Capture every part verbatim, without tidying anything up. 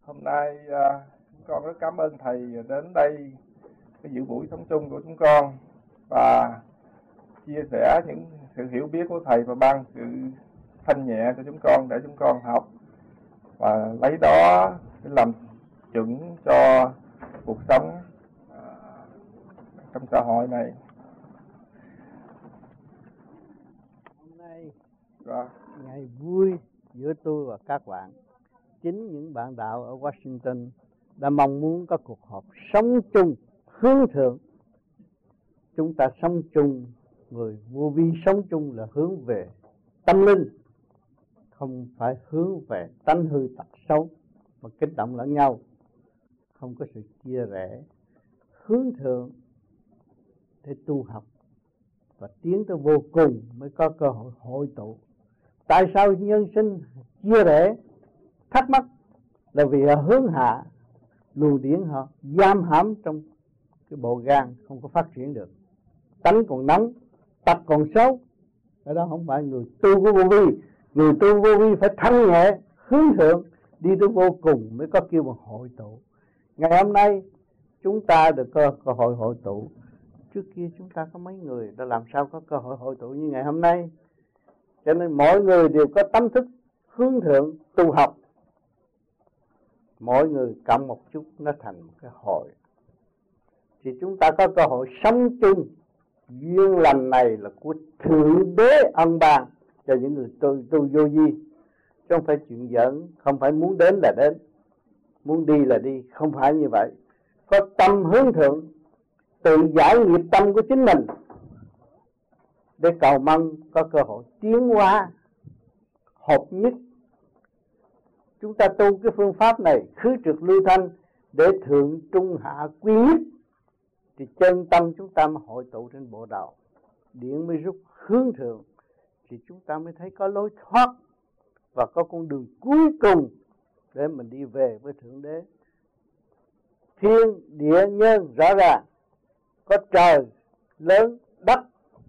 Hôm nay à, chúng con rất cảm ơn thầy đến đây cái dự buổi sống chung của chúng con và chia sẻ những sự hiểu biết của thầy và ban sự thanh nhẹ cho chúng con để chúng con học và lấy đó để làm chuẩn cho cuộc sống à, trong xã hội này. Hôm nay Rồi. ngày vui giữa tôi và các bạn. Chính những bạn đạo ở Washington đã mong muốn có cuộc họp sống chung, hướng thượng. Chúng ta sống chung, người vô vi sống chung là hướng về tâm linh, không phải hướng về tánh hư tật xấu mà kích động lẫn nhau, không có sự chia rẽ. Hướng thượng để tu học và tiến tới vô cùng mới có cơ hội hội tụ. Tại sao nhân sinh chia rẽ? Thắc mắc là vì họ hướng hạ, luồng điển họ giam hãm trong cái bộ gan, không có phát triển được. Tánh còn nóng, tật còn xấu. Cái đó không phải người tu của vô vi. Người tu vô vi phải thanh nhẹ, hướng thượng, đi tới vô cùng mới có kêu bằng hội tụ. Ngày hôm nay chúng ta được cơ, cơ hội hội tụ. Trước kia chúng ta có mấy người đã làm sao có cơ hội hội tụ như ngày hôm nay. Cho nên mỗi người đều có tâm thức hướng thượng tu học. Mỗi người cộng một chút nó thành một cái hội. Thì chúng ta có cơ hội sống chung. Duyên lành này là của Thượng Đế ân ban cho những người tu, tu vô vi. Chứ không phải chuyện giỡn, không phải muốn đến là đến, muốn đi là đi, không phải như vậy. Có tâm hướng thượng, tự giải nghiệp tâm của chính mình để cầu mong có cơ hội tiến hóa hợp nhất. Chúng ta tu cái phương pháp này khứ trượt lưu thanh để thượng trung hạ quy nhất, thì chân tâm chúng ta mới hội tụ trên bộ đầu, điện mới rút hướng thượng, thì chúng ta mới thấy có lối thoát và có con đường cuối cùng để mình đi về với Thượng Đế. Thiên địa nhân rõ ràng, có trời lớn, đất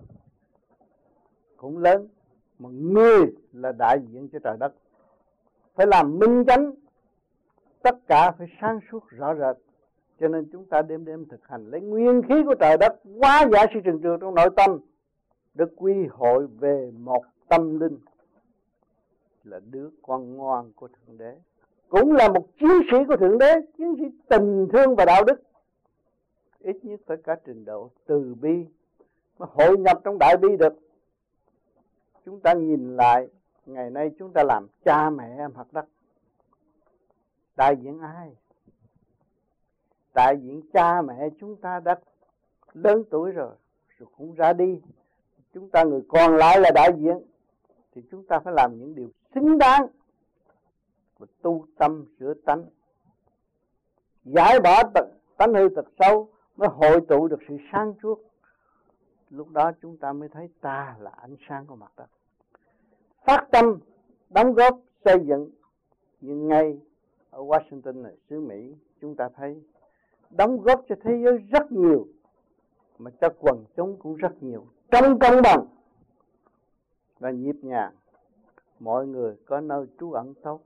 cũng lớn, mà người là đại diện cho trời đất. Phải làm minh chánh, tất cả phải sáng suốt rõ rệt. Cho nên chúng ta đêm đêm thực hành lấy nguyên khí của trời đất hóa giải sự trần trừ trong nội tâm để quy hội về một tâm linh, là đứa con ngoan của Thượng Đế, cũng là một chiến sĩ của Thượng Đế, chiến sĩ tình thương và đạo đức. Ít nhất phải cả trình độ từ bi mới hội nhập trong đại bi được. Chúng ta nhìn lại ngày nay chúng ta làm cha mẹ mặt đất, đại diện ai? Đại diện cha mẹ chúng ta đã lớn tuổi rồi, rồi cũng ra đi. Chúng ta người còn lại là đại diện, thì chúng ta phải làm những điều xứng đáng và tu tâm sửa tánh, giải bỏ tánh hư tật xấu mới hội tụ được sự sáng suốt. Lúc đó chúng ta mới thấy ta là ánh sáng của mặt đất. Phát tâm đóng góp xây dựng, nhưng ngay ở Washington này, xứ Mỹ, chúng ta thấy đóng góp cho thế giới rất nhiều, mà cho quần chúng cũng rất nhiều, trong công bằng và nhịp nhàng. Mọi người có nơi trú ẩn tốt,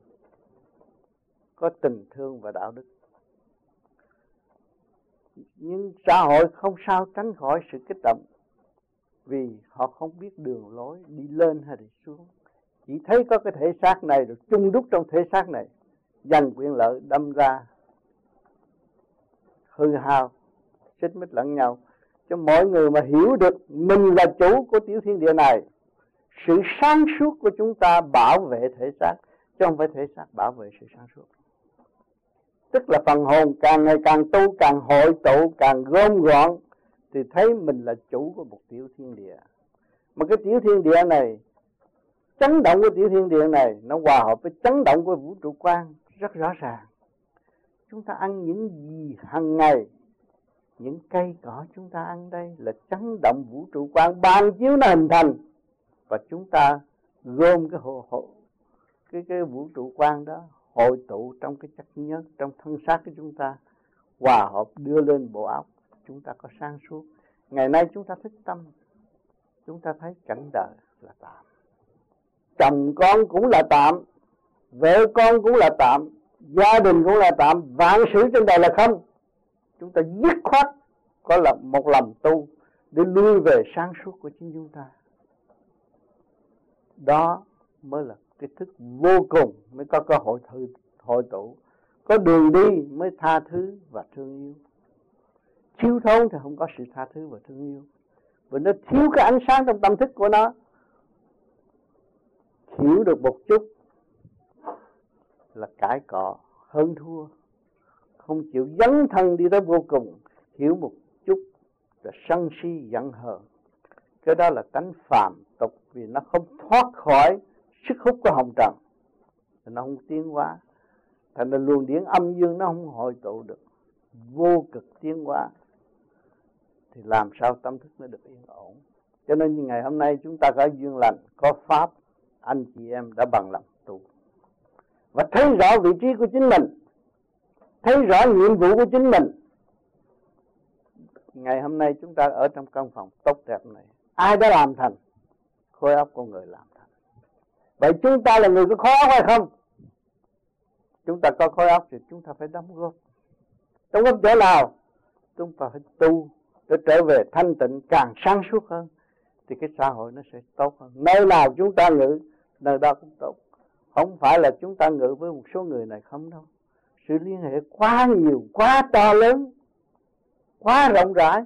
có tình thương và đạo đức. Nhưng xã hội không sao tránh khỏi sự kích động, vì họ không biết đường lối đi lên hay đi xuống. Chỉ thấy có cái thể xác này rồi chung đúc trong thể xác này, giành quyền lợi đâm ra hư hao, xích mích lẫn nhau. Cho mọi người mà hiểu được mình là chủ của tiểu thiên địa này, sự sáng suốt của chúng ta bảo vệ thể xác, chứ không phải thể xác bảo vệ sự sáng suốt. Tức là phần hồn càng ngày càng tu, càng hội tụ, càng gom gọn, thì thấy mình là chủ của một tiểu thiên địa. Mà cái tiểu thiên địa này, chấn động của tiểu thiên địa này, nó hòa hợp với chấn động của vũ trụ quan rất rõ ràng. Chúng ta ăn những gì hàng ngày, những cây cỏ chúng ta ăn đây là chấn động vũ trụ quan ban chiếu nó hình thành, và chúng ta gom cái hộ, hộ cái cái vũ trụ quan đó hội tụ trong cái chất nhớt trong thân xác của chúng ta, hòa hợp đưa lên bộ óc, chúng ta có sáng suốt. Ngày nay chúng ta thích tâm, chúng ta thấy cảnh đời là tạm, chồng con cũng là tạm, vợ con cũng là tạm, gia đình cũng là tạm, vạn sự trên đời là không. Chúng ta dứt khoát có là một lòng tu để lui về sáng suốt của chính chúng ta. Đó mới là cái thức vô cùng, mới có cơ hội thử, hội tụ. Có đường đi mới tha thứ và thương yêu. Thiếu thốn thì không có sự tha thứ và thương yêu. Vì nó thiếu cái ánh sáng trong tâm thức của nó. Hiểu được một chút là cãi cọ, hơn thua. Không chịu dấn thân đi tới vô cùng. Hiểu một chút là sân si giận hờn. Cái đó là tánh phàm tục, vì nó không thoát khỏi sức hút của hồng trần, nó không tiến hóa. Thành ra luồng điển âm dương nó không hội tụ được, vô cực tiến hóa, thì làm sao tâm thức nó được yên ổn. Cho nên như ngày hôm nay chúng ta có duyên lành, có pháp, anh chị em đã bằng lòng tu và thấy rõ vị trí của chính mình, thấy rõ nhiệm vụ của chính mình. Ngày hôm nay chúng ta ở trong căn phòng tốt đẹp này, ai đã làm thành? Khối óc con người làm thành. Vậy chúng ta là người có khối óc hay không? Chúng ta có khối óc thì chúng ta phải đóng góp. Đóng góp chỗ nào? Chúng ta phải tu để trở về thanh tịnh, càng sáng suốt hơn thì cái xã hội nó sẽ tốt hơn. Nơi nào chúng ta ngự, nơi đó cũng tốt. Không phải là chúng ta ngự với một số người này không đâu. Sự liên hệ quá nhiều, quá to lớn, quá rộng rãi.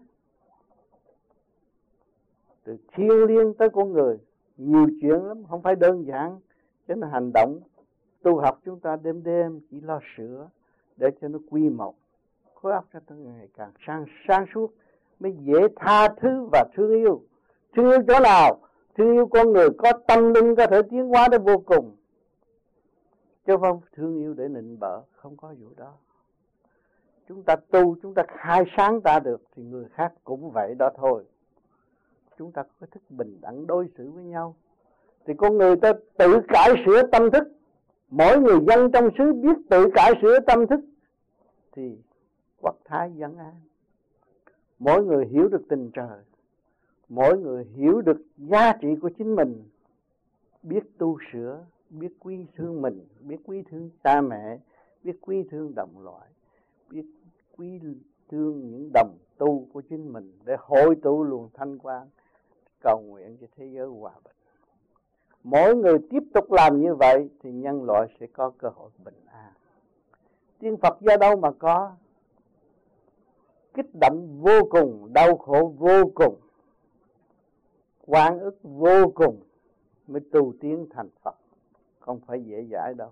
Từ thiên liêng tới con người, nhiều chuyện lắm, không phải đơn giản. Cho nên hành động tu học chúng ta đêm đêm chỉ lo sửa để cho nó quy một. Khối óc cho tới ngày càng sáng, sáng suốt mới dễ tha thứ và thương yêu. Thương yêu chỗ nào? Thương yêu con người có tâm linh có thể tiến hóa đến vô cùng. Chứ không thương yêu để nịnh bợ, không có vụ đó. Chúng ta tu, chúng ta khai sáng ta được thì người khác cũng vậy đó thôi. Chúng ta có thức bình đẳng đối xử với nhau. Thì con người ta tự cải sửa tâm thức. Mỗi người dân trong xứ biết tự cải sửa tâm thức thì quốc thái dân an. Mỗi người hiểu được tình trời, mỗi người hiểu được giá trị của chính mình, biết tu sửa, biết quý thương mình, biết quý thương cha mẹ, biết quý thương đồng loại, biết quý thương những đồng tu của chính mình để hội tụ luồng thanh quang, cầu nguyện cho thế giới hòa bình. Mỗi người tiếp tục làm như vậy thì nhân loại sẽ có cơ hội bình an. Tiên Phật do đâu mà có? Kích động vô cùng, đau khổ vô cùng, oan ức vô cùng mới tu tiến thành Phật. Không phải dễ dãi đâu.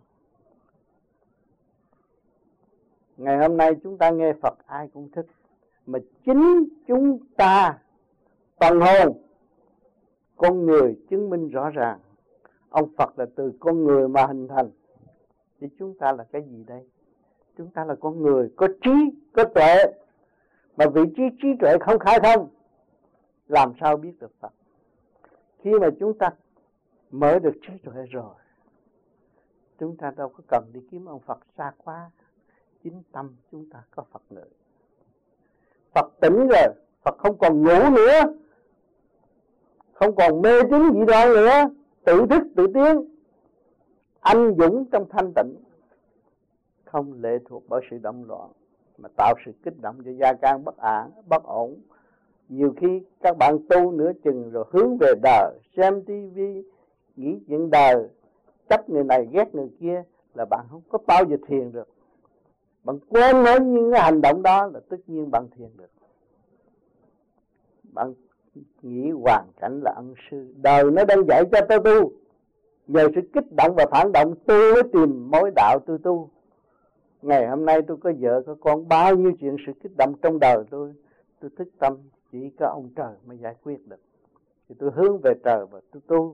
Ngày hôm nay chúng ta nghe Phật ai cũng thích. Mà chính chúng ta phần hồn con người chứng minh rõ ràng ông Phật là từ con người mà hình thành. Thì chúng ta là cái gì đây? Chúng ta là con người có trí, có tuệ. Mà vị trí trí tuệ không khai thông, làm sao biết được Phật? Khi mà chúng ta mở được trí tuệ rồi, chúng ta đâu có cần đi kiếm ông Phật xa quá. Chính tâm chúng ta có Phật ngự. Phật tỉnh rồi, Phật không còn ngủ nữa, không còn mê tín dị đoan nữa, tự thức tự tiến, anh dũng trong thanh tịnh, không lệ thuộc bởi sự động loạn mà tạo sự kích động cho gia can bất an, bất ổn. Nhiều khi các bạn tu nửa chừng rồi hướng về đời, xem tivi, nghĩ chuyện đời, chấp người này ghét người kia là bạn không có bao giờ thiền được. Bạn quên hết những cái hành động đó là tất nhiên bạn thiền được. Bạn nghĩ hoàn cảnh là ân sư, đời nó đang dạy cho tôi tu. Nhờ sự kích động và phản động tôi mới tìm mối đạo tôi tu. Ngày hôm nay tôi có vợ có con, bao nhiêu chuyện sự kích động trong đời tôi, tôi thức tâm chỉ có ông trời mới giải quyết được. Thì tôi hướng về trời và tôi tu.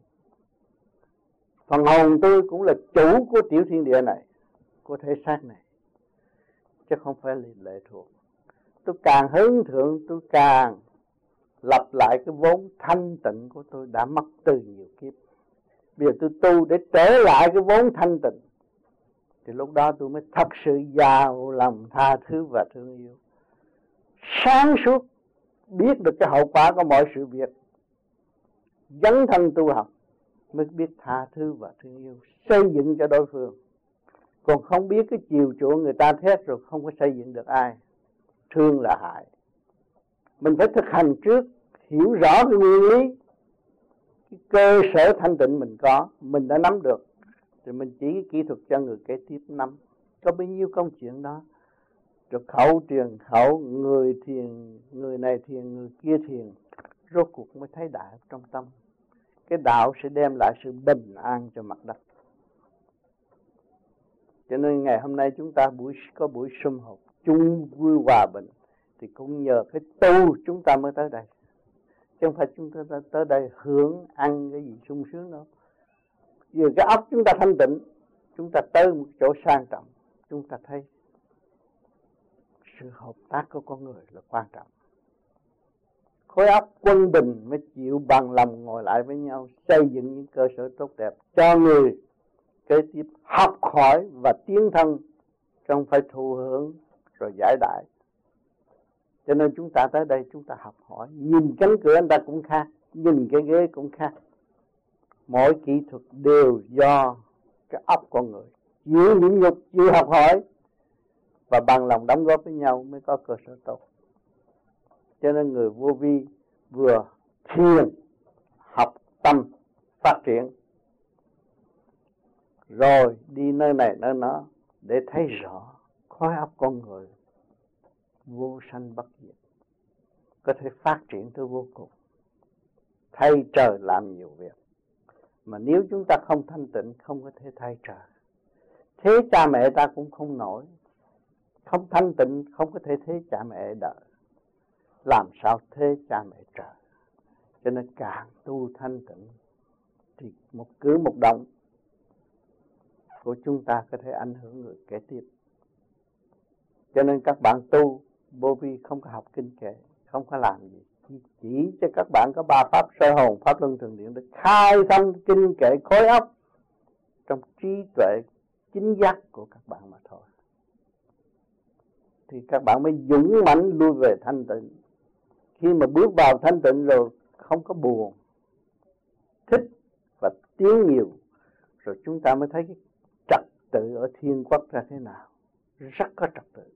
Phần hồn tôi cũng là chủ của tiểu thiên địa này, của thể xác này, chứ không phải là lệ thuộc. Tôi càng hướng thượng, tôi càng lập lại cái vốn thanh tịnh của tôi đã mất từ nhiều kiếp. Bây giờ tôi tu để trở lại cái vốn thanh tịnh, thì lúc đó tôi mới thật sự giàu lòng tha thứ và thương yêu, sáng suốt biết được cái hậu quả của mọi sự việc, dấn thân tu học mới biết tha thứ và thương yêu, xây dựng cho đối phương. còn không biết cái chiều chuộng người ta thét rồi không có xây dựng được ai. Thương là hại. Mình phải thực hành trước, hiểu rõ cái nguyên lý, cái cơ sở thanh tịnh mình có, mình đã nắm được, thì mình chỉ cái kỹ thuật cho người kế tiếp nắm. Có bấy nhiêu công chuyện đó, rồi khẩu truyền khẩu, người thiền, người này thiền, người kia thiền, rốt cuộc mới thấy đạo trong tâm. Cái đạo sẽ đem lại sự bình an cho mặt đất. Cho nên ngày hôm nay chúng ta buổi có buổi sum họp chung vui hòa bình, thì cũng nhờ cái tu chúng ta mới tới đây. Chứ không phải chúng ta tới đây hưởng ăn cái gì sung sướng đâu. Giờ cái óc chúng ta thanh tịnh, chúng ta tới một chỗ sang trọng, chúng ta thấy sự hợp tác của con người là quan trọng. Khối óc quân bình mới chịu bằng lòng ngồi lại với nhau, xây dựng những cơ sở tốt đẹp cho người kế tiếp học hỏi và tiến thân, không phải thụ hưởng rồi giải đại. Cho nên chúng ta tới đây chúng ta học hỏi, nhìn cánh cửa anh ta cũng khác, nhìn cái ghế cũng khác. Mỗi kỹ thuật đều do cái óc con người chịu nhịn nhục, chịu học hỏi và bằng lòng đóng góp với nhau mới có cơ sở tốt. Cho nên người vô vi vừa thiền, học tâm, phát triển, rồi đi nơi này nơi đó để thấy rõ khối óc con người vô sanh bất diệt, có thể phát triển tới vô cùng, thay trời làm nhiều việc. Mà nếu chúng ta không thanh tịnh, không có thể thay trời. Thế cha mẹ ta cũng không nổi, không thanh tịnh không có thể thế cha mẹ đời, làm sao thế cha mẹ trời. Cho nên càng tu thanh tịnh thì một cử một động của chúng ta có thể ảnh hưởng người kế tiếp. Cho nên các bạn tu vô vi không có học kinh kệ, không có làm gì, chỉ cho các bạn có ba pháp soi hồn, pháp luân thường điện để khai thông kinh kệ khối óc trong trí tuệ chính giác của các bạn mà thôi. Thì các bạn mới dũng mãnh lui về thanh tịnh. Khi mà bước vào thanh tịnh rồi không có buồn, thích và tiến nhiều, rồi chúng ta mới thấy cái trật tự ở thiên quốc ra thế nào, rất có trật tự.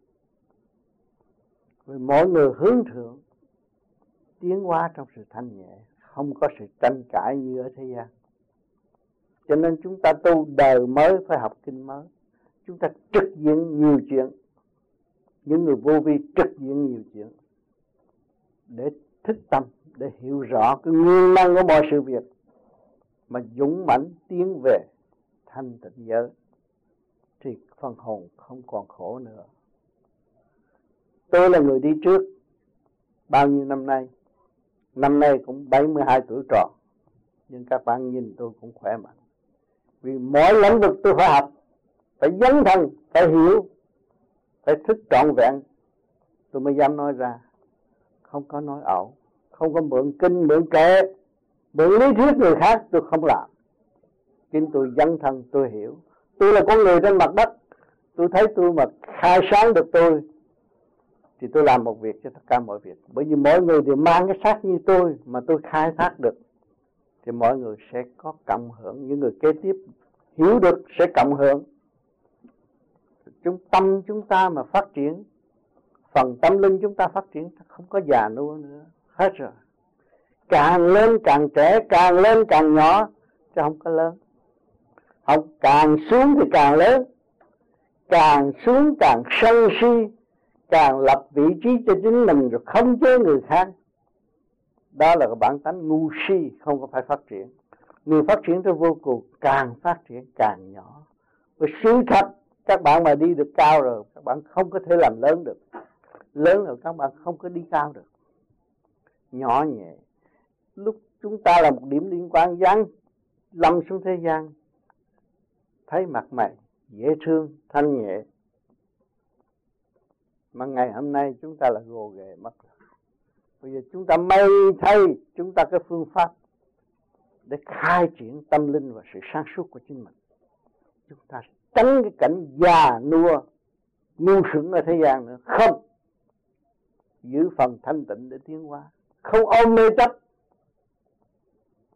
Vì mỗi người hướng thượng, tiến hóa trong sự thanh nhẹ, không có sự tranh cãi như ở thế gian. Cho nên chúng ta tu đời mới phải học kinh mới. Chúng ta trực diện nhiều chuyện, những người vô vi trực diện nhiều chuyện để thức tâm, để hiểu rõ cái nguyên năng của mọi sự việc, mà dũng mãnh tiến về thanh tịnh giới, thì phần hồn không còn khổ nữa. Tôi là người đi trước bao nhiêu năm nay, năm nay cũng bảy mươi hai tuổi tròn, nhưng các bạn nhìn tôi cũng khỏe mạnh. Vì mỗi lĩnh vực tôi phải học, phải dấn thân, phải hiểu, phải thức trọn vẹn, tôi mới dám nói ra. Không có nói ẩu, không có mượn kinh, mượn kệ, mượn lý thuyết người khác tôi không làm. Chính tôi dấn thân, tôi hiểu. Tôi là con người trên mặt đất, tôi thấy tôi mà khai sáng được tôi, thì tôi làm một việc cho tất cả mọi việc. Bởi vì mỗi người đều mang cái xác như tôi, mà tôi khai thác được, thì mọi người sẽ có cộng hưởng. Những người kế tiếp hiểu được sẽ cộng hưởng. Chúng tâm chúng ta mà phát triển, phần tâm linh chúng ta phát triển, không có già nua nữa, hết rồi. Càng lên càng trẻ, càng lên càng nhỏ, chứ không có lớn. Không, càng xuống thì càng lớn, càng xuống càng sân si, càng lập vị trí cho chính mình rồi không chế người khác. Đó là cái bản tánh ngu si, không có phải phát triển. Người phát triển tới vô cùng, càng phát triển càng nhỏ. Với sự thật, các bạn mà đi được cao rồi, các bạn không có thể làm lớn được. Lớn rồi các bạn không có đi cao được. Nhỏ nhẹ. Lúc chúng ta là một điểm liên quan dán lâm xuống thế gian, thấy mặt mày dễ thương, thanh nhẹ. Mà ngày hôm nay chúng ta là gồ ghề mất rồi. Bây giờ chúng ta may thay chúng ta cái phương pháp để khai triển tâm linh và sự sáng suốt của chính mình. Chúng ta tránh cái cảnh già nua ngu sững ở thế gian nữa. Không, giữ phần thanh tịnh để tiến hóa, không ôm mê chấp.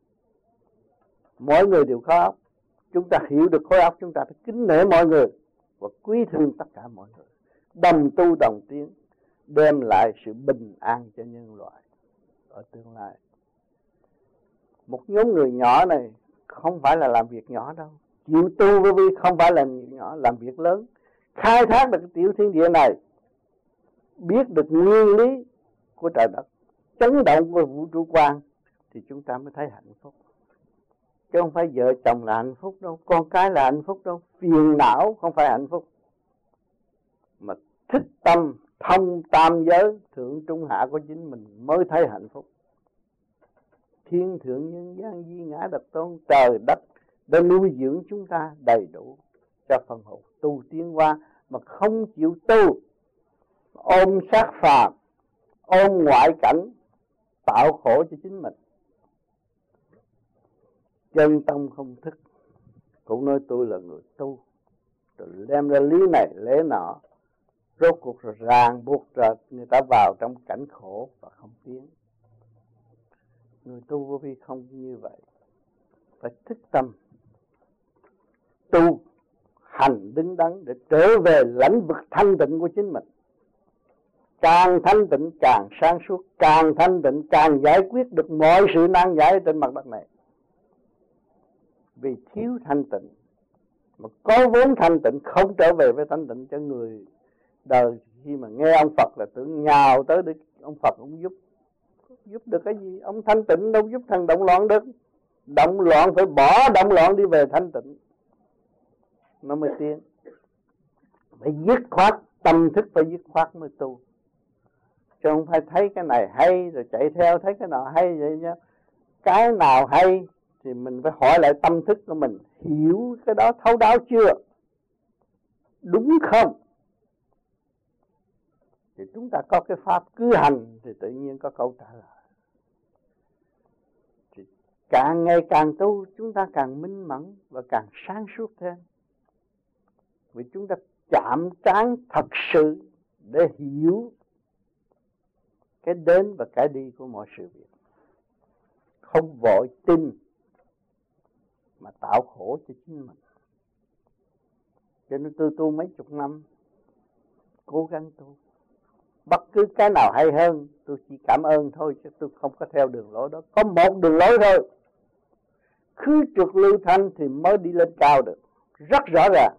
Mỗi người đều có óc, chúng ta hiểu được khối óc, chúng ta phải kính nể mọi người. và quý thương tất cả mọi người, đồng tu đồng tiến, đem lại sự bình an cho nhân loại ở tương lai. Một nhóm người nhỏ này không phải là làm việc nhỏ đâu, chịu tu với vi không phải là việc nhỏ, làm việc lớn, khai thác được cái tiểu thiên địa này, biết được nguyên lý của trời đất, chấn động của vũ trụ quan, thì chúng ta mới thấy hạnh phúc. Chứ không phải vợ chồng là hạnh phúc đâu, con cái là hạnh phúc đâu, phiền não không phải hạnh phúc. Mà thích tâm thông tam giới thượng trung hạ của chính mình mới thấy hạnh phúc. Thiên thượng nhân gian duy ngã độc tôn, trời đất đã nuôi dưỡng chúng ta đầy đủ cho phần hồn tu tiến qua, mà không chịu tu, ôm sát phàm, ôm ngoại cảnh, tạo khổ cho chính mình. Chân tâm không thức, cũng nói tôi là người tu, rồi đem ra lý này lẽ nọ, rốt cuộc rồi ràng buộc rồi người ta vào trong cảnh khổ và không tiến. Người tu vô vi không như vậy, phải thức tâm tu hành đứng đắn để trở về lãnh vực thanh tịnh của chính mình. Càng thanh tịnh càng sáng suốt, càng thanh tịnh càng giải quyết được mọi sự nan giải trên mặt đất này. Vì thiếu thanh tịnh, mà có vốn thanh tịnh không trở về với thanh tịnh, cho người đời khi mà nghe ông Phật là tưởng nhào tới để ông Phật ông giúp. Giúp được cái gì? Ông thanh tịnh đâu giúp thằng động loạn được. Động loạn phải bỏ động loạn đi về thanh tịnh, nó mới tiến. Phải dứt khoát, tâm thức phải dứt khoát mới tu. Chứ không phải thấy cái này hay rồi chạy theo, thấy cái nào hay vậy nhá. Cái nào hay thì mình phải hỏi lại tâm thức của mình, hiểu cái đó thấu đáo chưa, đúng không? Thì chúng ta có cái pháp cứ hành thì tự nhiên có câu trả lời. Thì càng ngày càng tu, chúng ta càng minh mẫn và càng sáng suốt thêm. Vì chúng ta chạm trán thật sự để hiểu cái đến và cái đi của mọi sự việc. Không vội tin mà tạo khổ cho chính mình. Cho nên tôi tu mấy chục năm, cố gắng tu. Bất cứ cái nào hay hơn, tôi chỉ cảm ơn thôi, chứ tôi không có theo đường lối đó. Có một đường lối thôi, khứ trượt lưu thanh thì mới đi lên cao được, rất rõ ràng.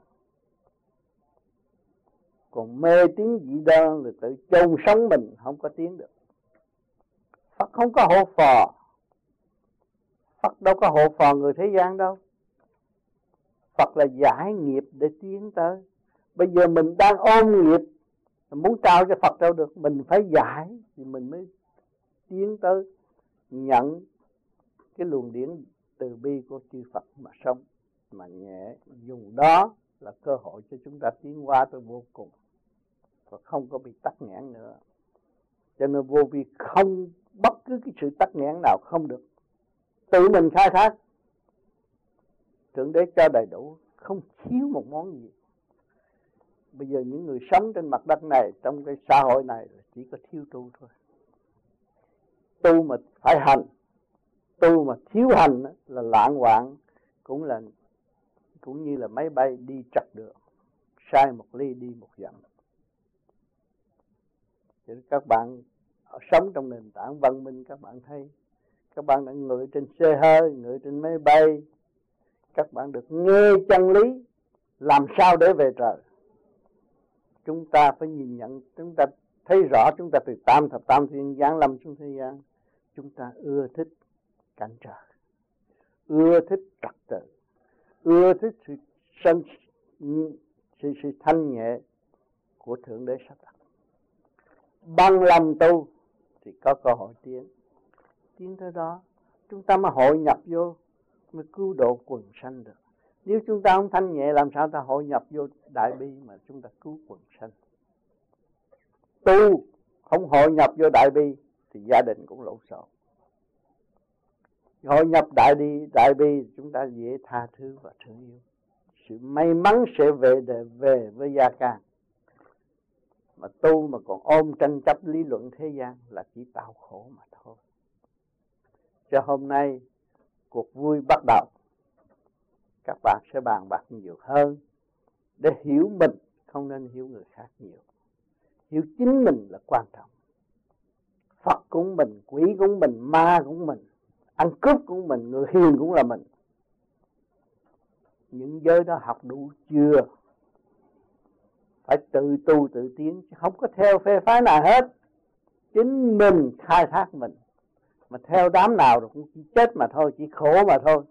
Còn mê tín dị đoan thì tự chôn sống mình, không có tiến được. Phật không có hộ phò, Phật đâu có hộ phò người thế gian đâu. Phật là giải nghiệp để tiến tới. Bây giờ mình đang ôm nghiệp, muốn trao cho Phật đâu được, mình phải giải thì mình mới tiến tới nhận cái luồng điển từ bi của chư Phật mà sống, mà nhẹ. Dùng đó là cơ hội cho chúng ta tiến qua tới vô cùng và không có bị tắc nghẽn nữa. Cho nên vô vi không, bất cứ cái sự tắc nghẽn nào không được, tự mình khai thác. Thượng Đế cho đầy đủ, không thiếu một món gì. Bây giờ những người sống trên mặt đất này, trong cái xã hội này chỉ có thiếu tu thôi. Tu mà phải hành, tu mà thiếu hành là lạng hoạn, cũng là cũng như là máy bay đi trật đường, sai một ly đi một dặm. Cho nên các bạn sống trong nền tảng văn minh, các bạn thấy các bạn đã ngồi trên xe hơi, ngồi trên máy bay, các bạn được nghe chân lý, làm sao để về trời. Chúng ta phải nhìn nhận, chúng ta thấy rõ, chúng ta từ tam thập tam thiên giáng lâm xuống thế gian, chúng ta ưa thích cảnh trời, ưa thích trật tự, ưa thích sự sân sự, sự thanh nhẹ của Thượng Đế sắp đặt. Bằng lòng tu thì có cơ hội tiến. Tiến tới đó chúng ta mới hội nhập vô, mới cứu độ quần sanh được. Nếu chúng ta không thanh nhẹ, làm sao ta hội nhập vô đại bi mà chúng ta cứu quần sanh. Tu không hội nhập vô đại bi thì gia đình cũng lộn xộn. Hội nhập đại đi đại bi chúng ta dễ tha thứ và thương yêu. Sự may mắn sẽ về để về với gia can. Mà tu mà còn ôm tranh chấp lý luận thế gian là chỉ tạo khổ mà thôi. Cho hôm nay cuộc vui bắt đầu, các bạn sẽ bàn bạc nhiều hơn để hiểu mình, không nên hiểu người khác nhiều. Hiểu chính mình là quan trọng. Phật cũng mình, quỷ cũng mình, ma cũng mình, ăn cướp cũng mình, người hiền cũng là mình. Những giới đó học đủ chưa? Phải tự tu tự tiến, chứ không có theo phe phái nào hết. Chính mình khai thác mình. Mà theo đám nào rồi cũng chỉ chết mà thôi, chỉ khổ mà thôi.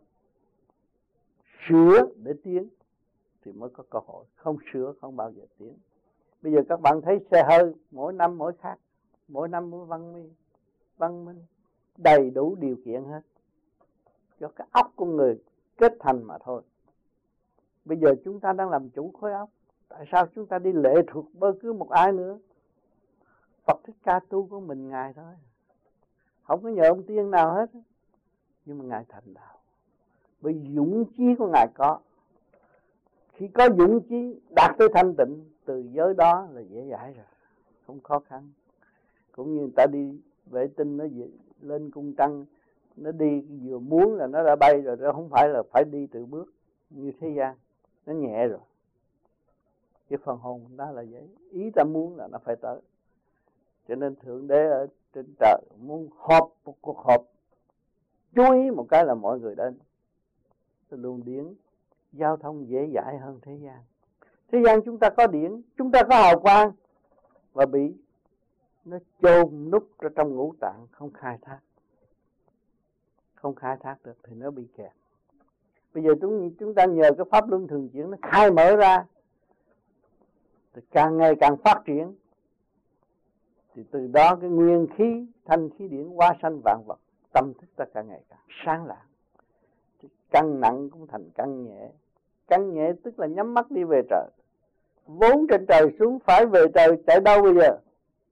Sửa để tiến thì mới có cơ hội. Không sửa không bao giờ tiến. Bây giờ các bạn thấy xe hơi mỗi năm mỗi khác, mỗi năm mỗi văn minh, văn minh đầy đủ điều kiện hết. Cho cái óc của người kết thành mà thôi. Bây giờ chúng ta đang làm chủ khối óc. Tại sao chúng ta đi lệ thuộc bất cứ một ai nữa? Phật Thích Ca tu của mình Ngài thôi, không có nhờ ông tiên nào hết. Nhưng mà Ngài thành đạo bởi dũng chí của Ngài có. Khi có dũng chí đạt tới thanh tịnh, từ giới đó là dễ dãi rồi, không khó khăn. Cũng như người ta đi vệ tinh, nó lên cung trăng, nó đi vừa muốn là nó đã bay rồi, nó không phải là phải đi từ bước như thế gian, nó nhẹ rồi. Cái phần hồn đó là vậy, ý ta muốn là nó phải tới. Cho nên Thượng Đế ở trên trời muốn họp một cuộc họp, chú ý một cái là mọi người đến. Luồng điển giao thông dễ dãi hơn thế gian. Thế gian chúng ta có điển, chúng ta có hào quang, và bị nó chôn nút ở trong ngũ tạng, không khai thác. Không khai thác được thì nó bị kẹt. Bây giờ chúng, chúng ta nhờ cái pháp luân thường chuyển nó khai mở ra, thì càng ngày càng phát triển. Thì từ đó cái nguyên khí, thanh khí điển hóa sanh vạn vật, tâm thức ta càng ngày càng sáng lạng. Căng nặng cũng thành căng nhẹ. Căng nhẹ tức là nhắm mắt đi về trời. Vốn trên trời xuống phải về trời, chạy đâu bây giờ?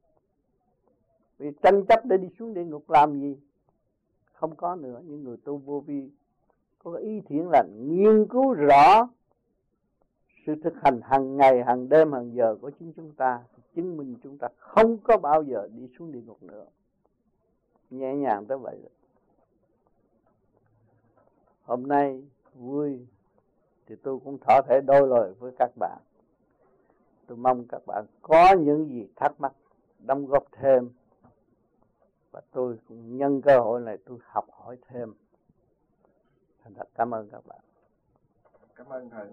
Vì tranh chấp để đi xuống địa ngục làm gì? Không có nữa. Những người tu vô vi có ý thiện lành, nghiên cứu rõ sự thực hành hàng ngày, hàng đêm, hàng giờ của chính chúng ta, chứng minh chúng ta không có bao giờ đi xuống địa ngục nữa. Nhẹ nhàng tới vậy rồi. Hôm nay vui thì tôi cũng thỏ thể đôi lời với các bạn. Tôi mong các bạn có những gì thắc mắc đóng góp thêm, và tôi cũng nhân cơ hội này tôi học hỏi thêm. Thành thật cảm ơn các bạn. Cảm ơn thầy.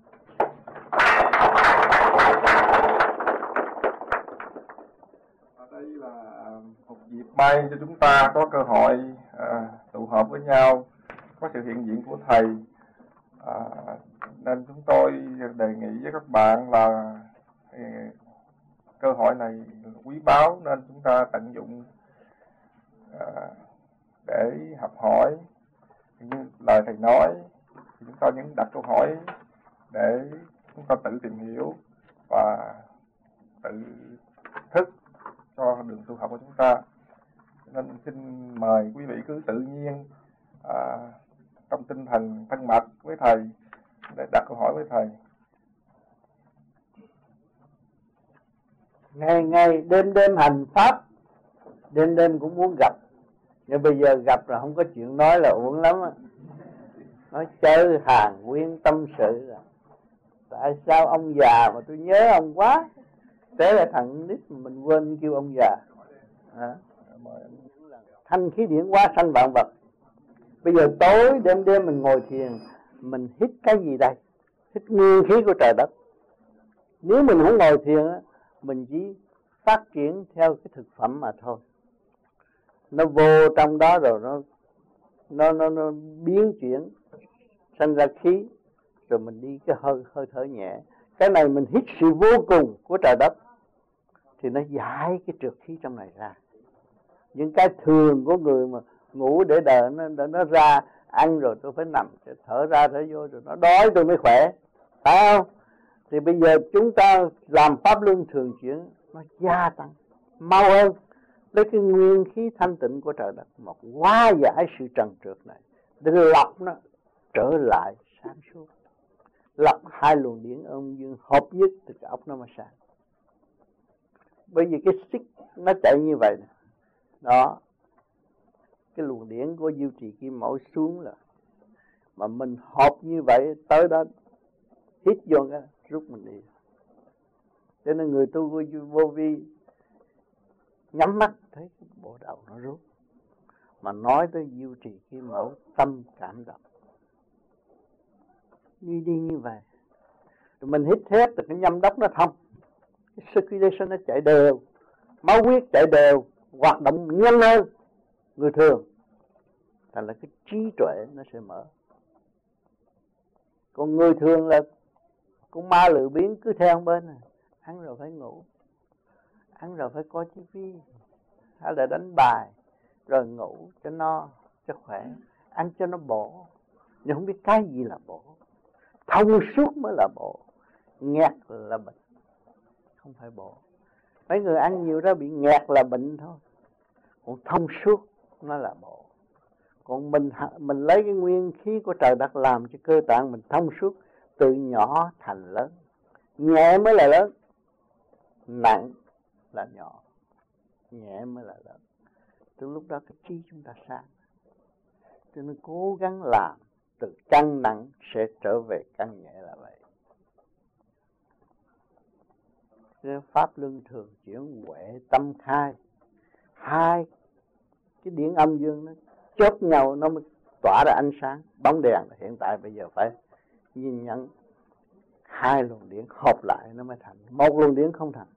Ở đây là một dịp may cho chúng ta có cơ hội à, tụ họp với nhau, có sự hiện diện của thầy, à, nên chúng tôi đề nghị với các bạn là à, cơ hội này quý báu nên chúng ta tận dụng à, để học hỏi. Như lời thầy nói thì chúng ta những đặt câu hỏi để chúng ta tự tìm hiểu và tự thức cho đường tu học của chúng ta. Nên xin mời quý vị cứ tự nhiên à, trong tinh thần thân mật với thầy để đặt câu hỏi với thầy. Ngày ngày đêm đêm hành pháp, đêm đêm cũng muốn gặp. Nhưng bây giờ gặp là không có chuyện nói là uổng lắm á. Nói chơi hàng nguyên tâm sự là tại sao ông già mà tôi nhớ ông quá. Thế là thằng nít mà mình quên kêu ông già. À. Thanh khí điển hóa sanh vạn vật. Bây giờ tối đêm đêm mình ngồi thiền, mình hít cái gì đây? Hít nguyên khí của trời đất. Nếu mình không ngồi thiền á, mình chỉ phát triển theo cái thực phẩm mà thôi. Nó vô trong đó rồi nó nó nó, nó biến chuyển sanh ra khí, rồi mình đi cái hơi hơi thở nhẹ. Cái này mình hít sự vô cùng của trời đất thì nó giải cái trượt khí trong này ra. Những cái thường của người mà ngủ để đợi nó, nó ra, ăn rồi tôi phải nằm, thở ra thở vô rồi nó đói tôi mới khỏe, phải không? Thì bây giờ chúng ta làm pháp luân thường chuyển, nó gia tăng mau hơn, lấy cái nguyên khí thanh tịnh của trời đất mà hóa giải sự trần trượt này, để lọc nó trở lại sáng suốt. Lọc hai luồng điển âm dương hợp nhất thì cái óc nó mới sáng. Bởi vì cái xích nó chạy như vậy nè. Đó, cái luồng điển của Diệu Trì Kim Mẫu xuống là mà mình hợp như vậy, tới đó hít vô cái rút mình đi. Cho nên người tu vô, vô vi nhắm mắt thấy cái bộ đầu nó rút, mà nói tới duy trì cái mẫu tâm cảm động đi đi như vậy. Rồi mình hít hết từ cái nhâm đốc nó thông, cái circulation nó chạy đều, máu huyết chạy đều, hoạt động nhanh hơn người thường, thành là cái trí tuệ nó sẽ mở. Còn người thường là con ma lự biến cứ theo bên này, ăn rồi phải ngủ, ăn rồi phải coi tivi, hay là đánh bài, rồi ngủ cho no, cho khỏe, ăn cho nó bổ, nhưng không biết cái gì là bổ. Thông suốt mới là bổ, nghẹt là bệnh, không phải bổ. Mấy người ăn nhiều đó bị nghẹt là bệnh thôi, còn thông suốt nó là bổ. Còn mình mình lấy cái nguyên khí của trời đất làm cho cơ tạng mình thông suốt, từ nhỏ thành lớn. Nhẹ mới là lớn, nặng là nhỏ, nhẹ mới là lớn. Từ lúc đó cái trí chúng ta sáng, cho nên cố gắng làm, từ căng nặng sẽ trở về căng nhẹ là vậy. Nên pháp luân thường chuyển, huệ tâm khai, hai cái điển âm dương nó chốt nhau nó mới tỏa ra ánh sáng. Bóng đèn hiện tại bây giờ phải nhìn nhận hai luồng điển hợp lại nó mới thành, một luồng điển không thành.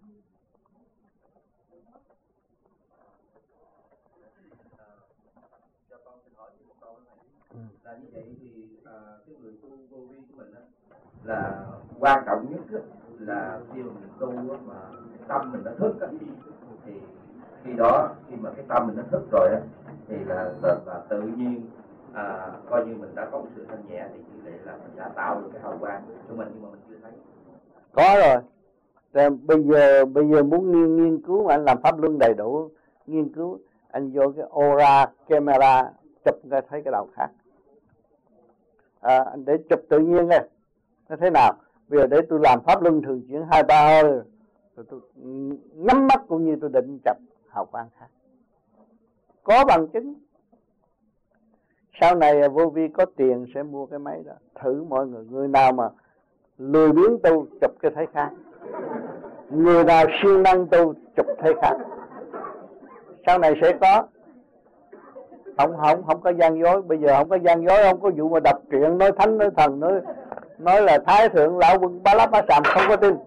Ừ. Là như vậy thì uh, cái người tu vô vi của mình đó, là quan trọng nhất đó, là khi mà mình tu đó, mà cái tâm mình nó thức đó, thì khi đó khi mà cái tâm mình nó thức rồi đó, thì là, là, là tự nhiên à, coi như mình đã có một sự thanh nhẹ, thì như vậy là mình đã tạo được cái hào quang của mình, nhưng mà mình chưa thấy. Có rồi. Rồi bây giờ bây giờ muốn nghiên nghiên cứu mà anh làm pháp luân đầy đủ, nghiên cứu anh vô cái aura camera chụp ra thấy cái đầu khác. À, anh để chụp tự nhiên này nó thế nào. Bây giờ để tôi làm pháp luân thường chuyển hai ba hơi, rồi tôi nhắm mắt cũng như tôi định chụp hào quang khác. Có bằng chứng. Sau này vô vi có tiền sẽ mua cái máy đó, thử mọi người. Người nào mà lười biếng tu chụp cái thấy khác, người nào siêng năng tu chụp thấy khác. Sau này sẽ có. Không không không có gian dối. Bây giờ không có gian dối, không có vụ mà đọc truyện nói thánh nói thần nói nói là thái thượng lão quân ba lắp ba sàm, không có tin.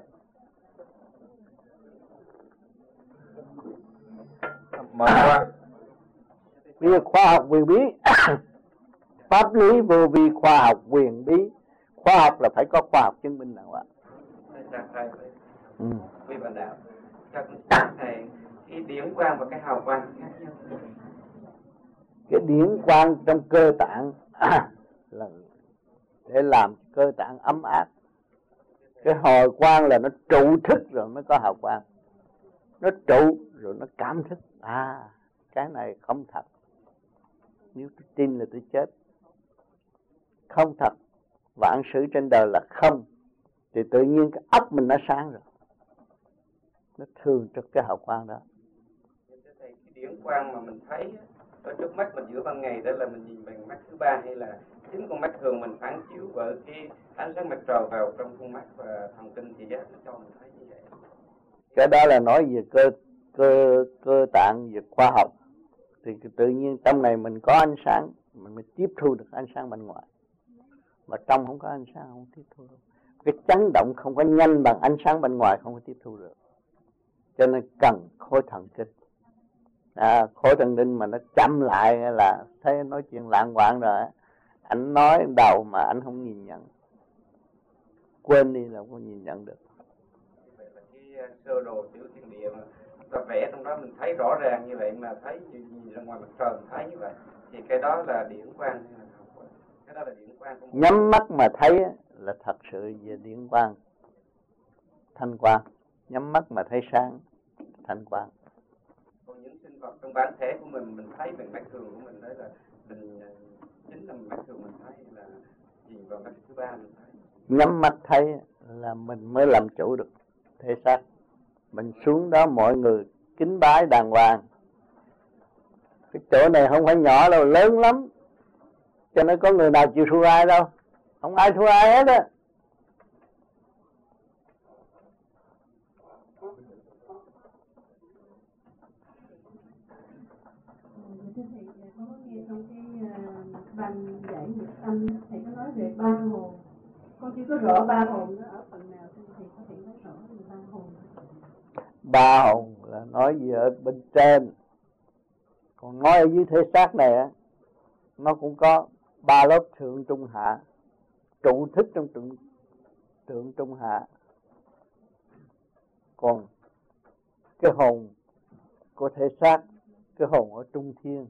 Mà qua Bây giờ khoa học quyền bí pháp lý vô vi, khoa học quyền bí. Khoa học là phải có khoa học chứng minh nào ạ? Ừ. Quý bạn đạo, các thầy cái điển quang và cái hào quang khác nhau. Cái điển quang trong cơ tạng là để làm cơ tạng ấm áp. Cái hồi quang là nó trụ thức rồi mới có hào quang. Nó trụ rồi nó cảm thức. À, cái này không thật. Nếu tôi tin là tôi chết. Không thật. Vạn sự trên đời là không, thì tự nhiên cái óc mình nó sáng rồi, nó thường trực cái hào quang đó. Cái điển quang mà mình thấy ở trước mắt mình giữa ban ngày đó là mình nhìn bằng mắt thứ ba, hay là chính con mắt thường mình phản chiếu bởi cái ánh sáng mặt trời vào trong con mắt và thần kinh thì nó cho mình thấy như vậy? Cái đó là nói về cơ cơ cơ tạng, về khoa học. Thì tự nhiên trong này mình có ánh sáng, mình mới tiếp thu được ánh sáng bên ngoài. Mà trong không có ánh sáng không tiếp thu được. Cái chấn động không có nhanh bằng ánh sáng bên ngoài, không có tiếp thu được. Cho nên cần khối thần kinh. À, khối thần kinh mà nó chậm lại là thấy nói chuyện lạng quạng rồi. Anh nói đầu mà anh không nhìn nhận, quên đi là không có nhìn nhận được. Vậy là cái sơ đồ tiểu thiên địa mà ta vẽ trong đó mình thấy rõ ràng như vậy, mà thấy nhìn ra ngoài mặt trời mình thấy như vậy, thì cái đó là điển quang hay là hào quang? Cái đó là điển quang. Nhắm mắt mà thấy là thật sự về điển quang, thanh quang. Nhắm mắt mà thấy sáng, thanh quang. Còn những sinh vật trong bản thể của mình, mình thấy bằng mắt thường của mình, đấy là mình chính là mắt thường mình thấy, là nhìn vào mắt thứ ba mình thấy. Nhắm mắt thấy là mình mới làm chủ được thể xác. Mình xuống đó mọi người kính bái đàng hoàng. Cái chỗ này không phải nhỏ đâu, lớn lắm. Cho nên có người nào chịu thua ai đâu. Không ai thua ai hết á. Văn giải nghiệp tâm, thầy có nói về ba hồn. Con chưa có rõ ba hồn nó ở phần nào, thì có thể nói rõ về ba hồn. Ba hồn là nói gì ở bên trên, còn nói ở dưới thể xác này á, nó cũng có ba lớp thượng trung hạ, trụ thức trong trụ thượng trung hạ. Còn cái hồn của thể xác, cái hồn ở trung thiên.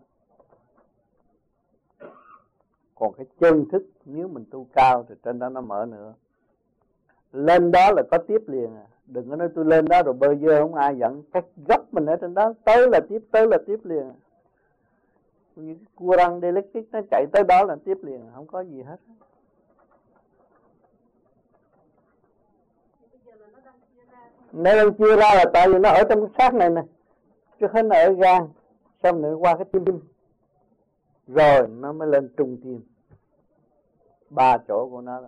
Còn cái chân thức nếu mình tu cao thì trên đó nó mở nữa. Lên đó là có tiếp liền à. Đừng có nói tôi lên đó rồi bơ vơ không ai dẫn. Cái gốc mình ở trên đó, tới là tiếp, tới là tiếp liền à. Như cái cua răng electric nó chạy tới đó là tiếp liền, không có gì hết. Nó đang chia ra là tại vì nó ở trong cái xác này nè, chứ không nó ở gan, xong nữa qua cái tim tim, rồi nó mới lên trung tim. Ba chỗ của nó đó.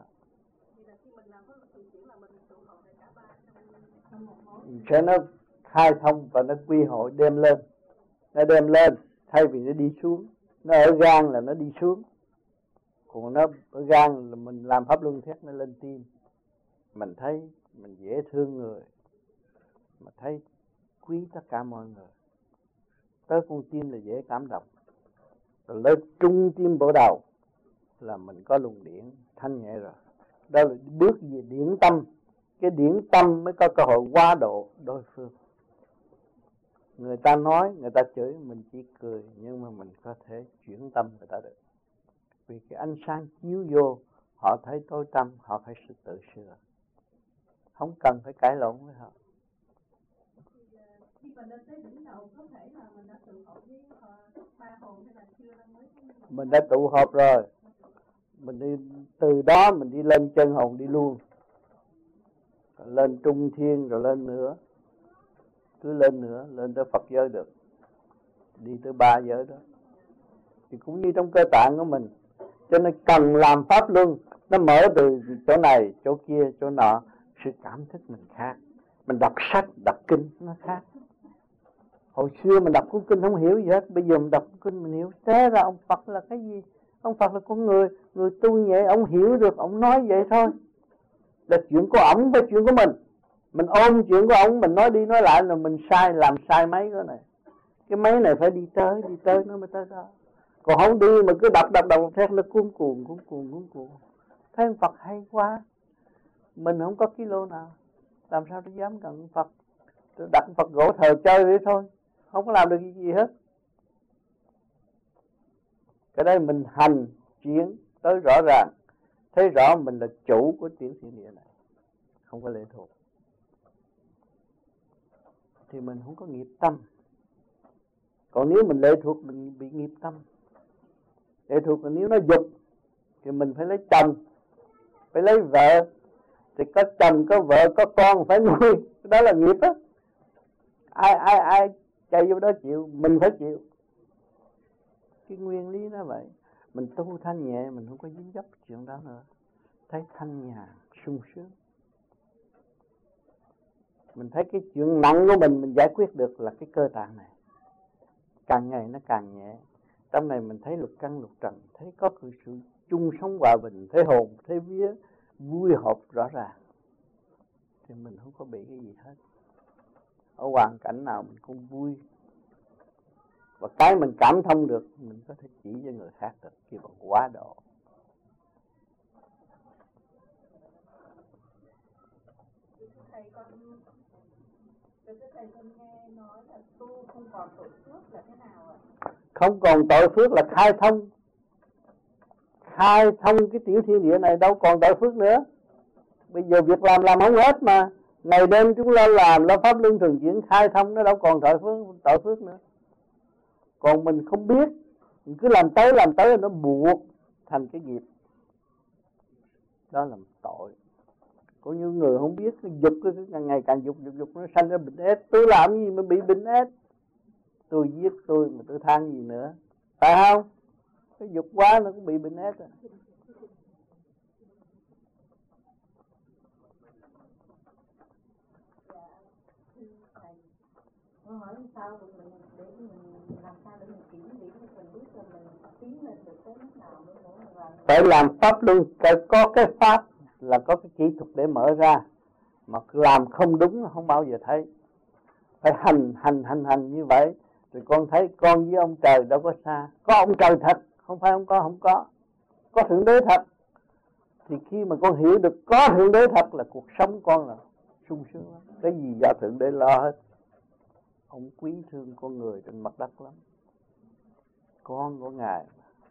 Sẽ nó khai thông và nó quy hội đem lên, nó đem lên thay vì nó đi xuống. Nó ở gan là nó đi xuống, còn nó ở gan là mình làm pháp luân thuyết nó lên tim. Mình thấy mình dễ thương người, mà thấy quý tất cả mọi người. Tới con tim là dễ cảm động. Rồi lên trung tim bộ đầu là mình có luồng điển thanh nhẹ rồi. Đó là bước về điển tâm. Cái điển tâm mới có cơ hội quá độ đối phương. Người ta nói, người ta chửi, mình chỉ cười, nhưng mà mình có thể chuyển tâm người ta được. Vì cái ánh sáng chiếu vô, họ thấy tối tăm, họ phải sự tự sửa. Không cần phải cãi lộn với họ. Khi mà lên tới đỉnh đầu có thể là mình đã tự học với ba hồn hay là chưa mới? Mình đã tụ họp rồi. Mình đi từ đó mình đi lên chân hồn đi luôn. Lên trung thiên rồi lên nữa. Cứ lên nữa, lên tới Phật giới được. Đi tới ba giới đó. Thì cũng như trong cơ tạng của mình. Cho nên cần làm pháp luân. Nó mở từ chỗ này, chỗ kia, chỗ nọ. Sự cảm thức mình khác. Mình đọc sách, đọc kinh nó khác. Hồi xưa mình đọc cuốn kinh không hiểu gì hết. Bây giờ mình đọc cuốn kinh mình hiểu. Thế ra ông Phật là cái gì? Ông Phật là con người. Người tu nhẹ, ông hiểu được, ông nói vậy thôi. Là chuyện của ổng với chuyện của mình. Mình ôm chuyện của ổng, mình nói đi nói lại là mình sai, làm sai mấy cái này. Cái máy này phải đi tới, đi tới nó mới tới đó. Còn không đi mà cứ đập đập đập thét nó cuốn cuồng, cuốn cuồng, cuốn cuồng. Thấy ông Phật hay quá. Mình không có kilo nào, làm sao tôi dám cần Phật? Tôi đặt Phật gỗ thờ chơi vậy thôi, không có làm được gì hết. Cái đây mình hành chuyển tới rõ ràng, thấy rõ mình là chủ của tiểu thiên địa này, không có lệ thuộc. Thì mình không có nghiệp tâm. Còn nếu mình lệ thuộc mình bị nghiệp tâm. Lệ thuộc là nếu nó dục thì mình phải lấy chồng, phải lấy vợ. Thì có chồng, có vợ, có con phải nuôi. Đó là nghiệp á. Ai ai ai chạy vô đó chịu, mình phải chịu. Cái nguyên lý nó vậy. Mình tu thanh nhẹ, mình không có dính dấp chuyện đó nữa. Thấy thanh nhàn, sung sướng. Mình thấy cái chuyện nặng của mình, mình giải quyết được là cái cơ tạng này. Càng ngày nó càng nhẹ. Trong này mình thấy lục căn lục trần, thấy có sự chung sống hòa bình, thấy hồn, thấy vía, vui họp rõ ràng. Thì mình không có bị cái gì hết. Ở hoàn cảnh nào mình cũng vui. Và cái mình cảm thông được, mình có thể chỉ cho người khác được. Khi mà quá độ. Thầy con, thầy con nghe nói là tu không còn tội phước là thế nào ạ? Không còn tội phước là khai thông. Khai thông cái tiểu thiên địa này đâu còn tội phước nữa. Bây giờ việc làm làm không hết mà. Ngày đêm chúng lo làm, lo pháp luân thường chuyển khai thông, nó đâu còn tội phước, tội phước nữa. Còn mình không biết, mình cứ làm tới làm tới nó buộc thành cái nghiệp. Đó là tội. Có những người không biết, cái dục cái càng ngày càng dục dục dục nó sanh ra bệnh ết. Tôi làm gì mà bị bệnh ết? Tôi giết tôi mà tôi than gì nữa? Phải không? Cái dục quá nó cũng bị bệnh ết rồi. Câu hỏi làm sao để mình để mình làm sao để mình kiểm điểm để mình biết là mình tiến lên được tới mức nào nữa nữa là phải làm pháp luôn, phải có cái pháp là có cái kỹ thuật để mở ra, mà làm không đúng là không bao giờ thấy. Phải hành hành hành hành như vậy rồi con thấy con với ông trời đâu có xa, có ông trời thật, không phải không có không có có thượng đế thật. Thì khi mà con hiểu được có thượng đế thật là cuộc sống con là sung sướng lắm. Cái gì do thượng đế lo hết. Ông quý thương con người trên mặt đất lắm. Con của Ngài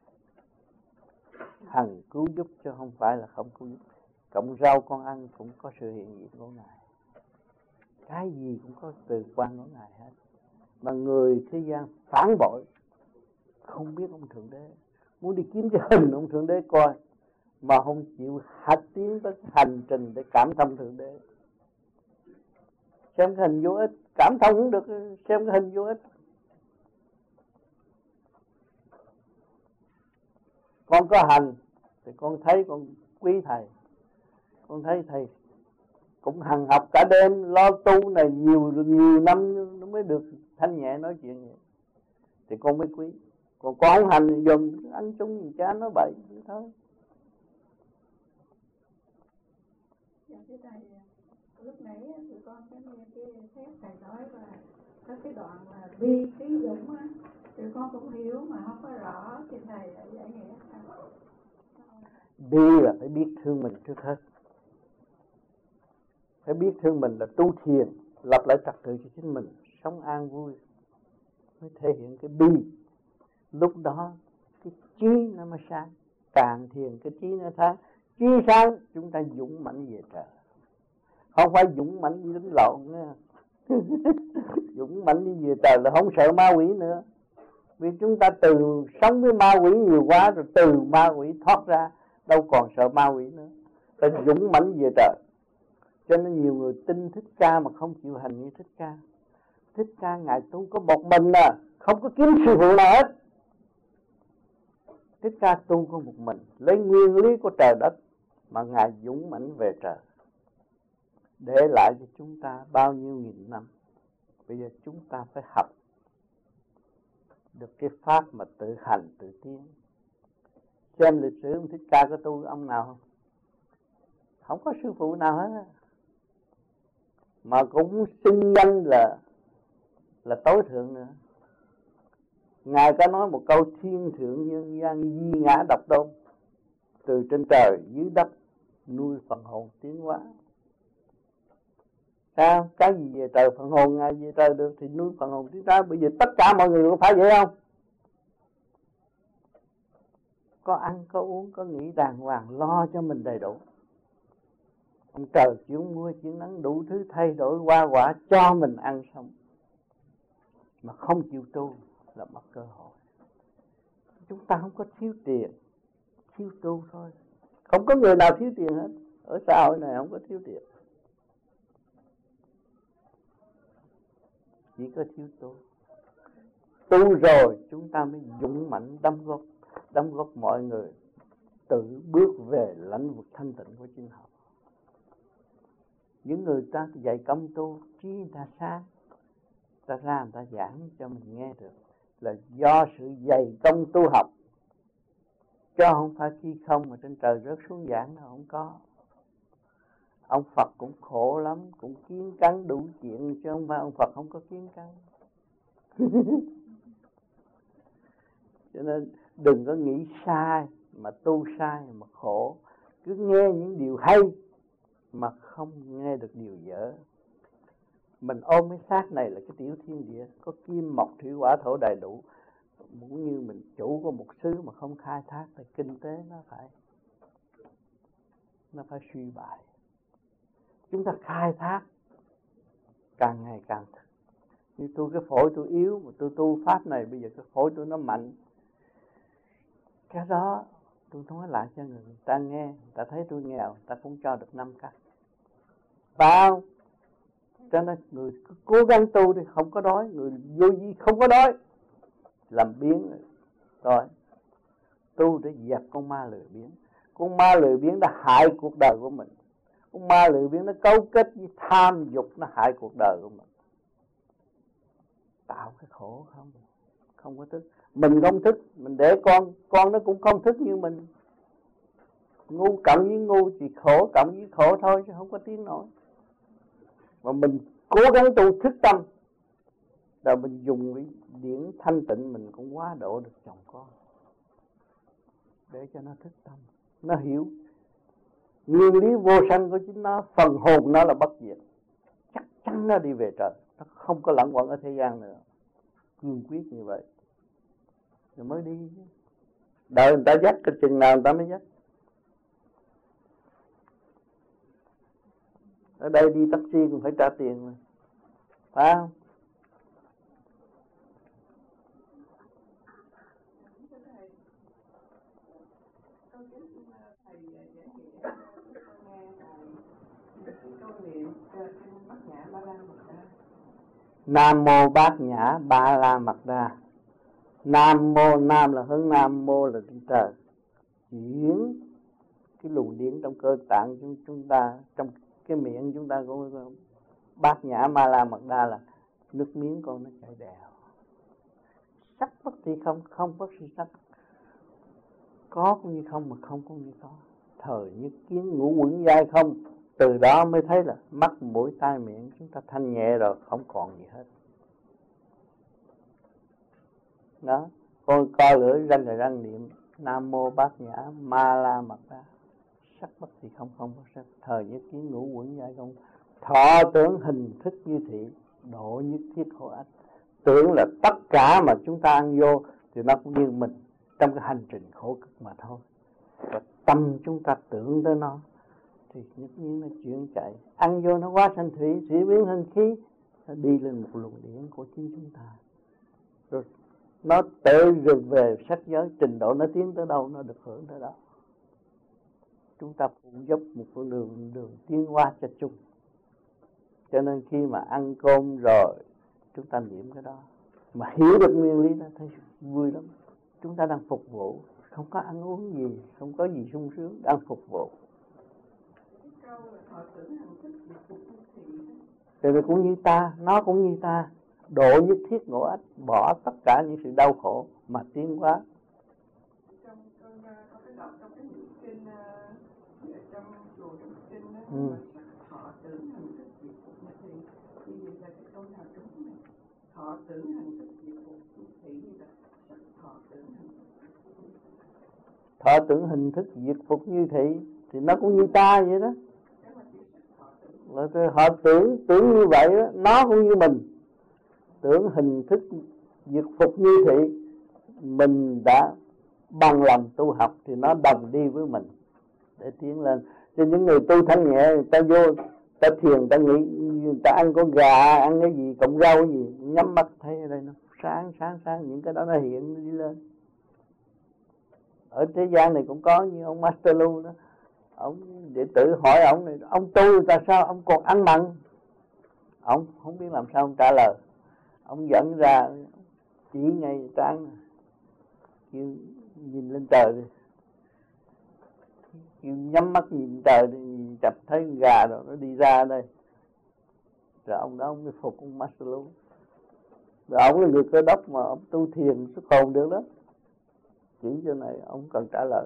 hằng cứu giúp chứ không phải là không cứu giúp. Cộng rau con ăn cũng có sự hiện diện của Ngài. Cái gì cũng có từ quan của Ngài hết. Mà người thế gian phản bội, không biết ông thượng đế, muốn đi kiếm cái hình ông thượng đế coi, mà không chịu hạch tiến tới hành trình để cảm thông thượng đế. Xem cái hình vô ích, cảm thông cũng được, xem cái hình vô ích. Con có hành thì con thấy con quý thầy, con thấy thầy cũng hằng học cả đêm lo tu này nhiều nhiều năm nó mới được thanh nhẹ nói chuyện vậy, thì con mới quý. Còn con không hành thì dùm ăn chung gì cha nói bậy thôi. Dạ thưa thầy, lúc nãy tụi con có nghe cái phép thầy nói là có cái đoạn là bi trí dũng á, tụi con cũng hiểu mà không có rõ, thì thầy lại giải nghĩa sao? Bi là phải biết thương mình trước hết. Phải biết thương mình là tu thiền, lập lại trật tự cho chính mình, sống an vui, mới thể hiện cái bi. Lúc đó cái trí nó mới sáng, càng thiền cái trí nó sáng. Trí sáng chúng ta dũng mãnh về trời, không phải dũng mãnh đi đánh lộn nữa. Dũng mãnh đi về trời là không sợ ma quỷ nữa. Vì chúng ta từ sống với ma quỷ nhiều quá rồi, từ ma quỷ thoát ra, đâu còn sợ ma quỷ nữa. Ta dũng mãnh về trời. Cho nên nhiều người tin Thích Ca mà không chịu hành như Thích Ca. Thích Ca Ngài tu có một mình à, không có kiếm sư phụ nào hết. Thích Ca tu có một mình, lấy nguyên lý của trời đất mà Ngài dũng mãnh về trời, để lại cho chúng ta bao nhiêu nghìn năm. Bây giờ chúng ta phải học được cái pháp mà tự hành tự tiến. Xem lịch sử ông Thích Ca có tu ông nào không? Không có sư phụ nào hết, mà cũng xưng danh là là tối thượng nữa. Ngài có nói một câu thiên thượng nhân gian di ngã độc tôn, từ trên trời dưới đất nuôi phần hồn tiến hóa. Sao? Cái gì về trời phần hồn Ngài về trời được thì nuôi phần hồn tiến hóa. Bây giờ tất cả mọi người có phải vậy không? Có ăn, có uống, có nghỉ đàng hoàng, lo cho mình đầy đủ. Ông trời chuyển mưa, chuyển nắng, đủ thứ thay đổi hoa quả cho mình ăn xong. Mà không chịu tu là mất cơ hội. Chúng ta không có thiếu tiền, thiếu tu thôi. Không có người nào thiếu tiền hết. Ở xã hội này không có thiếu tiền, chỉ có thiếu tu. Tu rồi chúng ta mới dũng mãnh đóng góp, đóng góp mọi người tự bước về lãnh vực thanh tịnh của chính họ. Những người ta dạy công tu, trí người ta sáng, ta ra người ta giảng cho mình nghe được, là do sự dày công tu học, chứ không phải khi không mà trên trời rớt xuống giảng đâu, không có. Ông Phật cũng khổ lắm, cũng kiến cắn đủ chuyện, chứ không phải ông Phật không có kiến cắn. Cho nên đừng có nghĩ sai mà tu sai mà khổ. Cứ nghe những điều hay mà không nghe được điều dở. Mình ôm cái xác này là cái tiểu thiên địa, có kim mộc thủy hỏa thổ đầy đủ. Cũng như mình chủ của một xứ mà không khai thác thì kinh tế nó phải nó phải suy bại. Chúng ta khai thác càng ngày càng thực. Như tôi cái phổi tôi yếu mà tôi tu pháp này, bây giờ cái phổi tôi nó mạnh. Cái đó tôi nói lại cho người ta nghe, người ta thấy tôi nghèo, người ta cũng cho được năm cắt. Bao cho nên người cứ cố gắng tu thì không có đói, người vô vi không có đói, làm biến rồi. Tu để dẹp con ma lười biếng. Con ma lười biếng đã hại cuộc đời của mình. Con ma lười biếng nó cấu kết với tham dục, nó hại cuộc đời của mình. tạo cái khổ không, không có thức. Mình không thức, mình để con, con nó cũng không thức như mình. Ngu cộng với ngu thì khổ cộng với khổ thôi, chứ không có tiến nổi. Mà mình cố gắng tu thức tâm, rồi mình dùng cái điển thanh tịnh, mình cũng quá độ được chồng con, để cho nó thức tâm, nó hiểu nguyên lý vô sanh của chính nó, phần hồn nó là bất diệt, chắc chắn nó đi về trời, nó không có lẫn quẩn ở thế gian nữa. Cương quyết như vậy rồi mới đi. Đợi người ta dắt cái chừng nào người ta mới dắt. Ở đây đi taxi cũng phải trả tiền mà, phải không? Nam mô Bát Nhã Ba La Mật Đa. Nam mô, nam là hướng nam, mô là trên trời. Chuyển cái luồng điển trong cơ tạng chúng chúng ta, trong cái miệng chúng ta cũng Bát Nhã Ma La Mật Đa là nước miếng con nó chảy đều. Sắc bất thì không, không bất thì sắc. Có cũng như không, mà không cũng như có. Thời nhất kiến ngũ quẩn giai không. Từ đó mới thấy là mắt mũi tai miệng chúng ta thanh nhẹ rồi, không còn gì hết. Đó, con co lưỡi răng rồi răng niệm Nam mô Bát Nhã Ma La Mật Đa. Sắc bất thì không, không bất sắc. Thời nhất kiến ngũ quẩn giai không. Thọ tưởng hình thức như thị, độ nhất thiết khổ ách. Tưởng là tất cả mà chúng ta ăn vô thì nó cũng như mình trong cái hành trình khổ cực mà thôi. Và tâm chúng ta tưởng tới nó thì nhất nhiên nó chuyển chạy. Ăn vô nó quá sanh thủy, thủy biến thành khí, nó đi lên một luồng điển của chính chúng ta. Rồi nó tự rồi về sắc giới, trình độ nó tiến tới đâu nó được hưởng tới đó. Chúng ta phụ giúp một con đường đường tiến hóa cho chung. Cho nên khi mà ăn cơm rồi chúng ta niệm cái đó, mà hiểu được nguyên lý đó thấy vui lắm. Chúng ta đang phục vụ, không có ăn uống gì, không có gì sung sướng, đang phục vụ. Thì cũng như ta, nó cũng như ta, độ nhất thiết ngộ ách, bỏ tất cả những sự đau khổ mà tiến hóa. Trong trong có cái đọc trong cái những kinh trong chùa trong kinh đó, ừ. họ tưởng hành thức diệt phục như thị, như vậy là cái câu nào đúng này. Họ tưởng hành thức diệt phục như thị, như là họ tưởng hành thức. Thọ tưởng hình thức diệt phục như thị thì nó cũng như ta vậy đó. Họ tưởng tưởng như vậy đó, nó cũng như mình. Tưởng hình thức diệt phục như thị, mình đã bằng lòng tu học thì nó đồng đi với mình để tiến lên. Cho những người tu thanh nhẹ, người ta vô, ta thiền, người ta nghĩ, người ta ăn con gà, ăn cái gì, cộng rau gì, nhắm mắt thấy ở đây nó sáng sáng sáng, những cái đó nó hiện nó đi lên. Ở thế gian này cũng có như ông Master Lu đó, ông đệ tử hỏi ông này, ông tu tại sao ông còn ăn mặn? Ông không biết làm sao ông trả lời. Ông dẫn ra chỉ ngay trán, kêu nhìn lên trời đi, kêu nhắm mắt nhìn trời đi, nhìn chập thấy con gà rồi nó đi ra đây. Rồi ông đó ông mới phục ông Master Lu. Rồi ông là người Cơ Đốc mà ông tu thiền xuất hồn được đó. Chỉ cho này ông cần trả lời.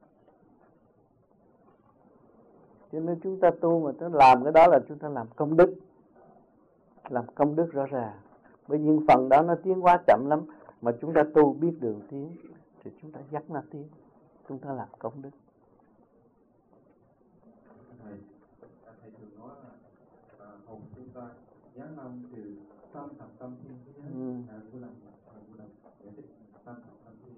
Cho nên chúng ta tu mà chúng ta làm cái đó là chúng ta làm công đức. Làm công đức rõ ràng. Bởi những phần đó nó tiến hóa chậm lắm. Mà chúng ta tu biết đường tiến thì chúng ta dắt nó tiến. Chúng ta làm công đức. Thầy, thầy thường nói là à, hồn chúng ta giáng lâm từ tâm thập tâm thiên thế giới. Ừ. À, của lòng, của lòng, giải thích tâm thập tâm thiên.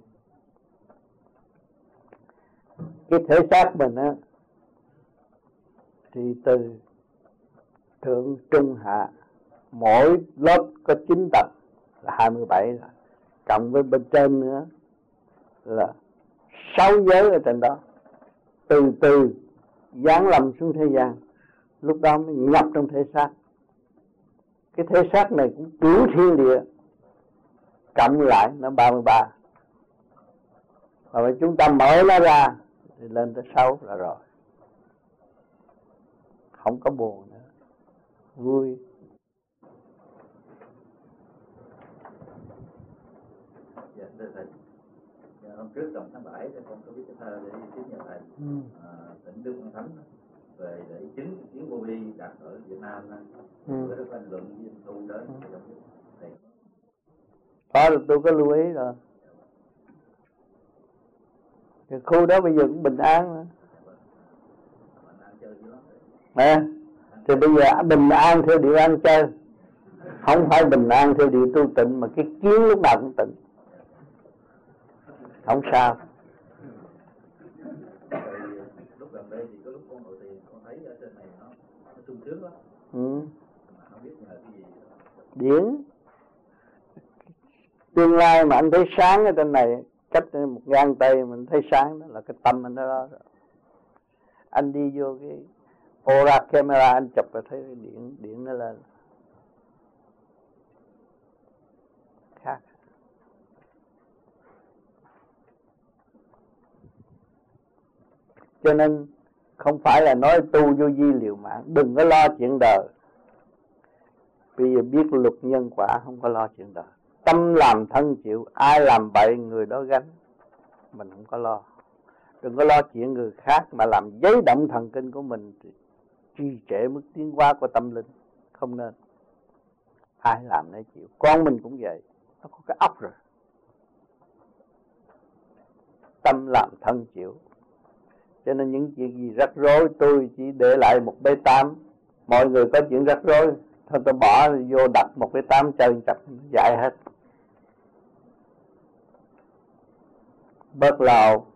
Cái thể xác mình á thì từ thượng trung hạ mỗi lớp có chín tầng là hai mươi bảy rồi, cộng với bên trên nữa là sáu giới ở trên đó, từ từ giáng lâm xuống thế gian, lúc đó mới nhập trong thể xác. Cái thể xác này cũng đủ thiên địa, cộng lại nó ba mươi ba, và chúng ta mở nó ra thì lên tới sáu là rồi, không có buồn nữa, vui. tháng bảy thì con có viết cái thơ để tiếp nhà thầy. Ừ. À, tỉnh Đức Văn Thánh về để chính kiến vô vi đặt ở Việt Nam đó. Ừ. Với Đức Anh Luận với anh Tu đến Ừ. thì Có được, tôi có lưu ý rồi. Cái khu đó bây giờ cũng bình an mà. Nè, thì bây giờ bình an theo điệu ăn chơi, không phải bình an theo điệu tu tịnh, mà cái kiến lúc nào cũng tịnh, không sao. lúc gần đây thì có lúc con ngồi thiền con thấy ở trên này nó nó sung sướng lắm. Ừ. Mà không biết nhờ cái gì. Điển tương lai mà anh thấy sáng ở trên này, cách một gang tay mình thấy sáng, đó là cái tâm anh đó, đó. Anh đi vô cái Aura camera anh chụp và thấy điện điện nó lên khác. Cho nên không phải là nói tu vô vi liều mạng, đừng có lo chuyện đời. Bây giờ biết luật nhân quả, không có lo chuyện đời. Tâm làm thân chịu, ai làm bậy người đó gánh, mình không có lo. Đừng có lo chuyện người khác mà làm giấy động thần kinh của mình, trì trệ mức tiến hóa của tâm linh. Không nên. Ai làm nấy chịu. Con mình cũng vậy, nó có cái óc rồi. Tâm làm thân chịu. Cho nên những chuyện gì rắc rối tôi chỉ để lại một bê tám. Mọi người có chuyện rắc rối, thôi tôi bỏ vô đặt một bê tám chơi chặt dạy hết. Bớt lao